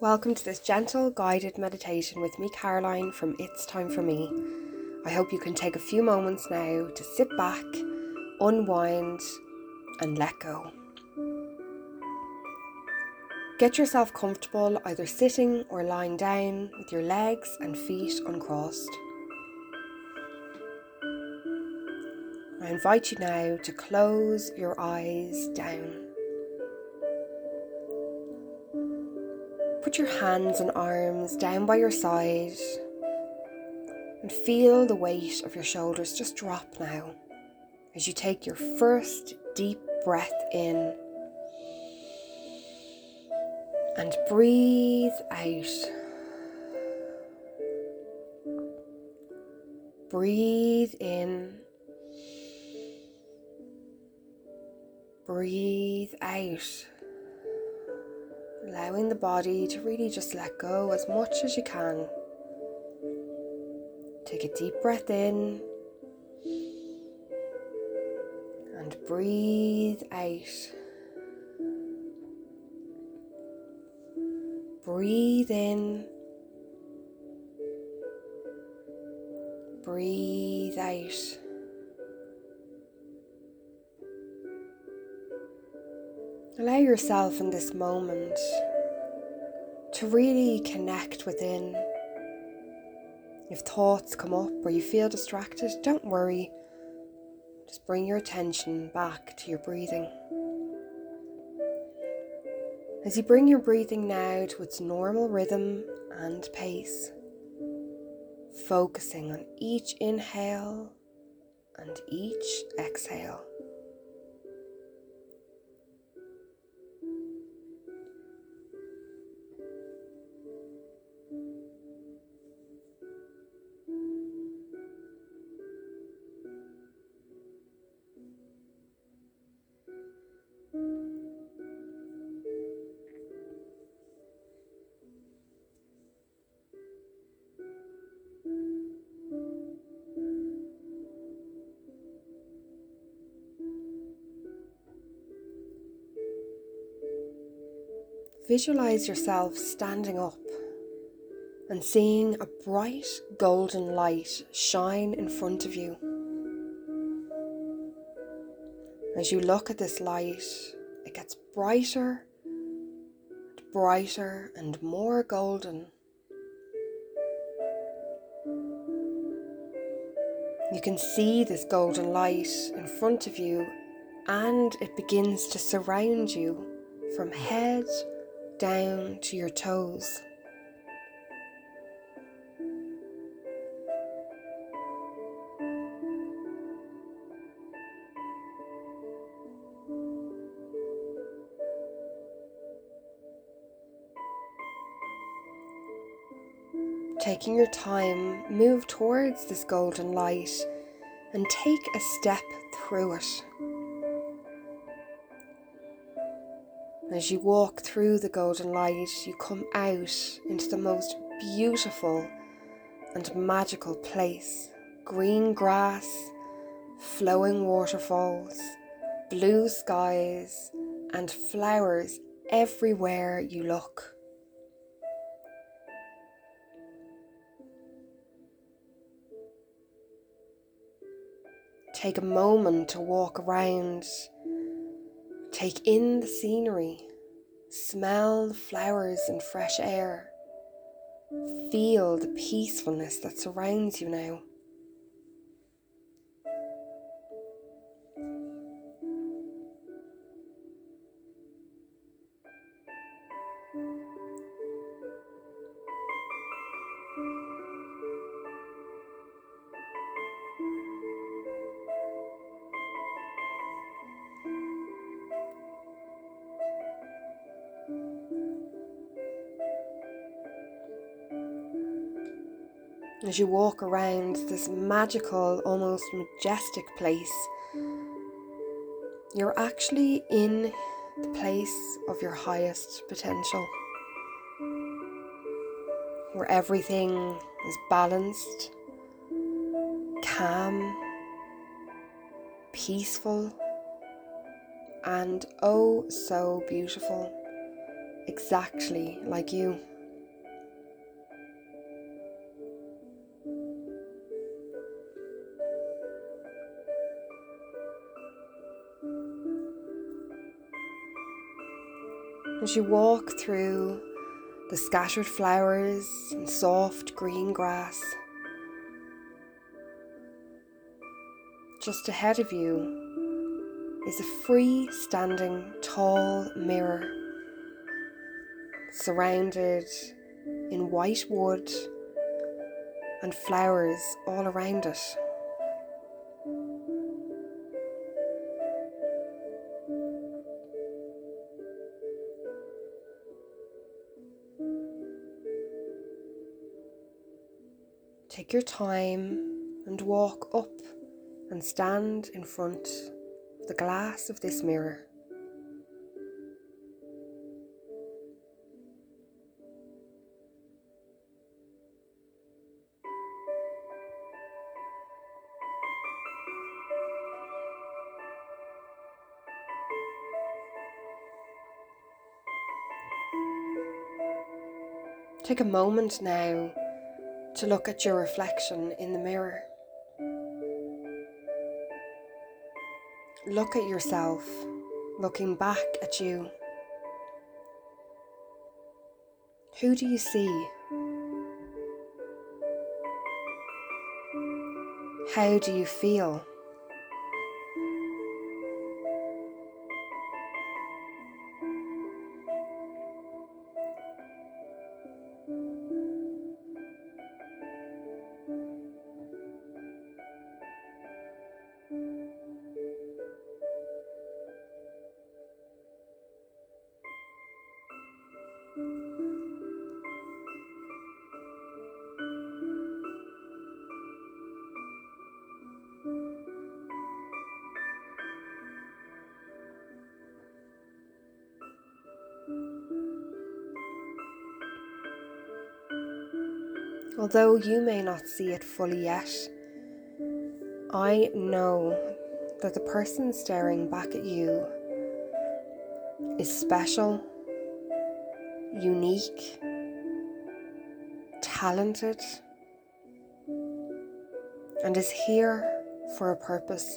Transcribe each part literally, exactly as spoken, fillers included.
Welcome to this gentle guided meditation with me, Caroline, from It's Time For Me. I hope you can take a few moments now to sit back, unwind and let go. Get yourself comfortable, either sitting or lying down with your legs and feet uncrossed. I invite you now to close your eyes down. Put your hands and arms down by your side and feel the weight of your shoulders just drop now as you take your first deep breath in and breathe out. Breathe in. Breathe out. Allowing the body to really just let go as much as you can. Take a deep breath in and breathe out. Breathe in. Breathe out. Allow yourself in this moment to really connect within. If thoughts come up or you feel distracted, don't worry. Just bring your attention back to your breathing. As you bring your breathing now to its normal rhythm and pace, focusing on each inhale and each exhale. Visualize yourself standing up and seeing a bright golden light shine in front of you. As you look at this light, it gets brighter and brighter and more golden. You can see this golden light in front of you, and it begins to surround you from head down to your toes. Taking your time, move towards this golden light and take a step through it. As you walk through the golden light, you come out into the most beautiful and magical place. Green grass, flowing waterfalls, blue skies, and flowers everywhere you look. Take a moment to walk around. Take in the scenery, smell the flowers and fresh air. Feel the peacefulness that surrounds you now. As you walk around this magical, almost majestic place, you're actually in the place of your highest potential, where everything is balanced, calm, peaceful, and oh so beautiful, exactly like you. As you walk through the scattered flowers and soft green grass, just ahead of you is a free-standing tall mirror surrounded in white wood and flowers all around it. Take your time and walk up and stand in front of the glass of this mirror. Take a moment now to look at your reflection in the mirror. Look at yourself, looking back at you. Who do you see? How do you feel? Although you may not see it fully yet, I know that the person staring back at you is special, unique, talented, and is here for a purpose.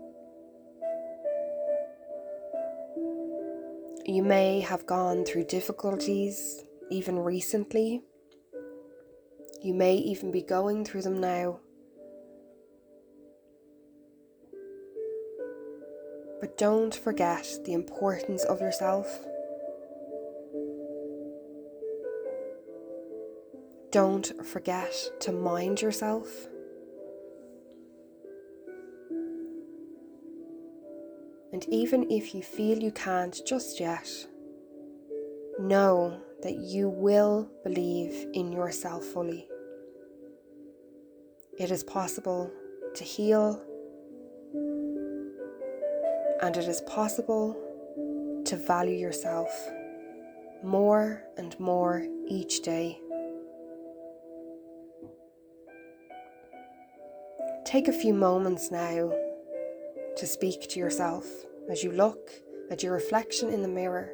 You may have gone through difficulties, even recently. You may even be going through them now. But don't forget the importance of yourself. Don't forget to mind yourself. And even if you feel you can't just yet, know that you will believe in yourself fully. It is possible to heal, and it is possible to value yourself more and more each day. Take a few moments now to speak to yourself as you look at your reflection in the mirror.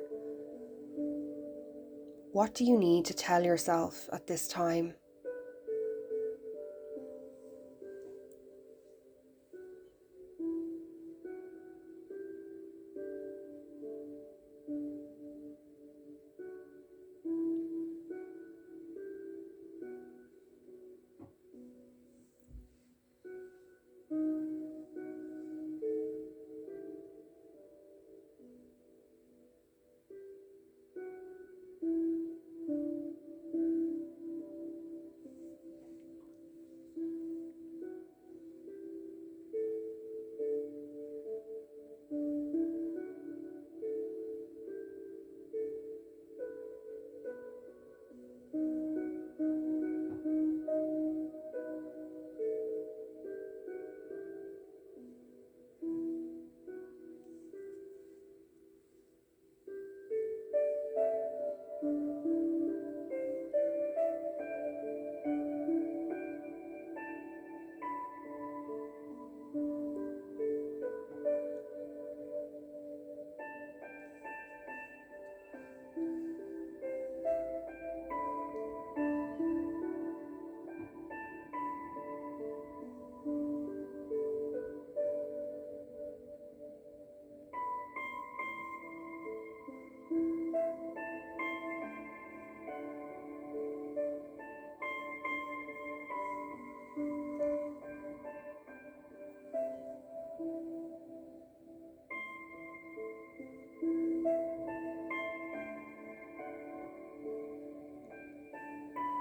What do you need to tell yourself at this time?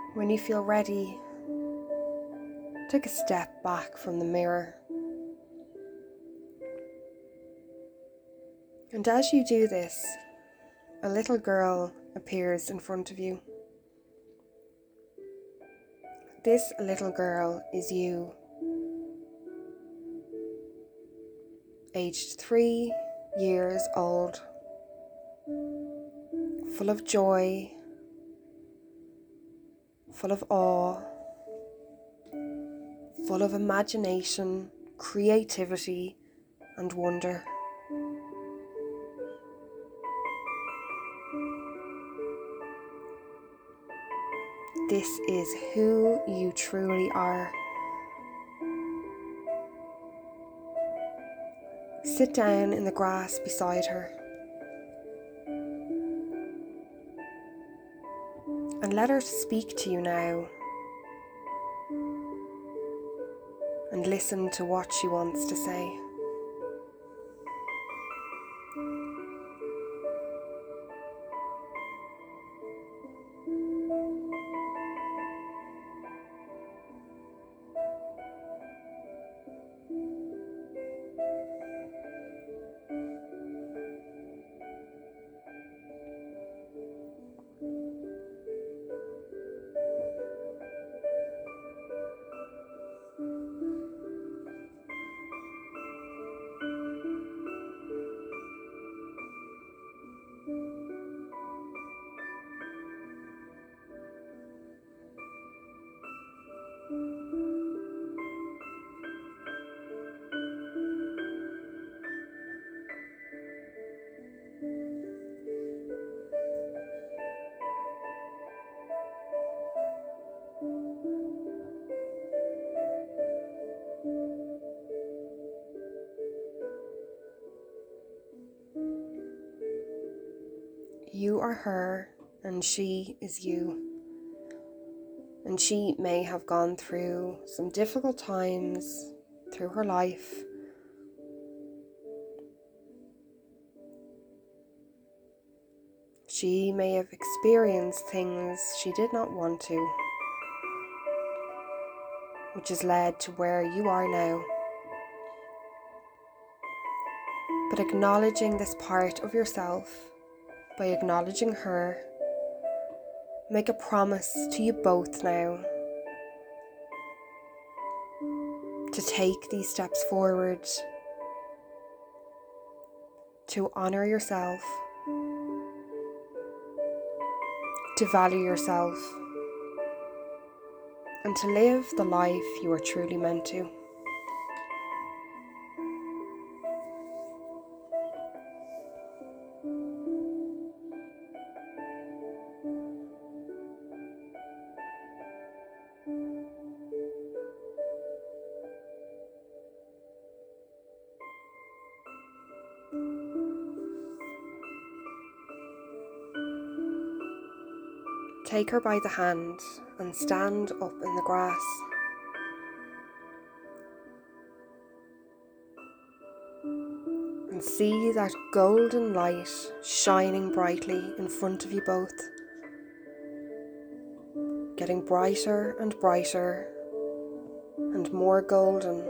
When you feel ready, take a step back from the mirror. And as you do this, a little girl appears in front of you. This little girl is you, aged three years old, full of joy, full of awe, full of imagination, creativity, and wonder. This is who you truly are. Sit down in the grass beside her and let her speak to you now, and listen to what she wants to say. You are her, and she is you. And she may have gone through some difficult times through her life. She may have experienced things she did not want to, which has led to where you are now. But acknowledging this part of yourself, by acknowledging her, make a promise to you both now to take these steps forward, to honour yourself, to value yourself, and to live the life you are truly meant to. Take her by the hand and stand up in the grass. And see that golden light shining brightly in front of you both, getting brighter and brighter and more golden.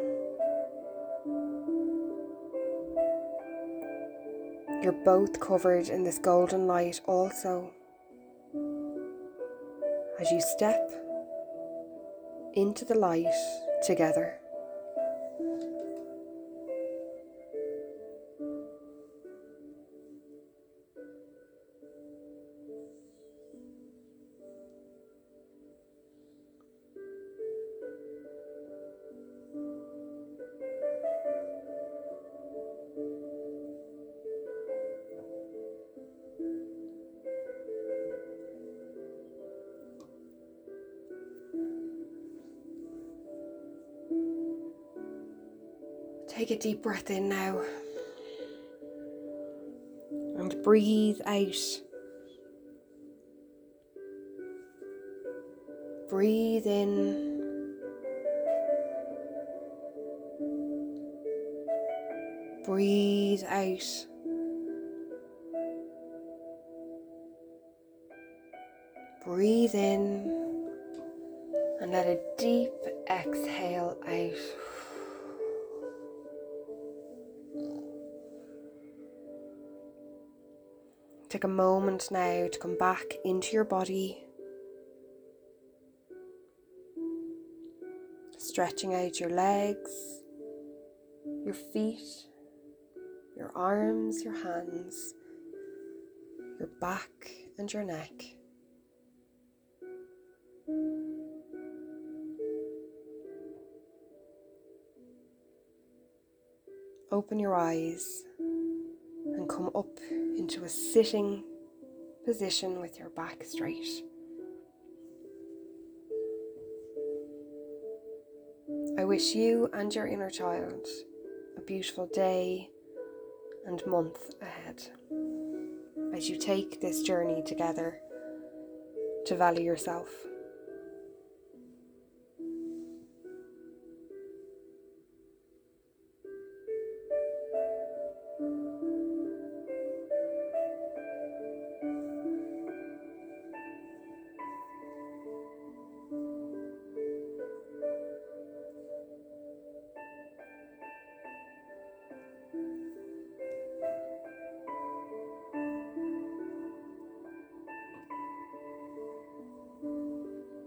You're both covered in this golden light also, as you step into the light together. Take a deep breath in now and breathe out. Breathe in. Breathe out. Breathe in. And let a deep exhale out. Take a moment now to come back into your body, stretching out your legs, your feet, your arms, your hands, your back and your neck. Open your eyes and come up into a sitting position with your back straight. I wish you and your inner child a beautiful day and month ahead as you take this journey together to value yourself.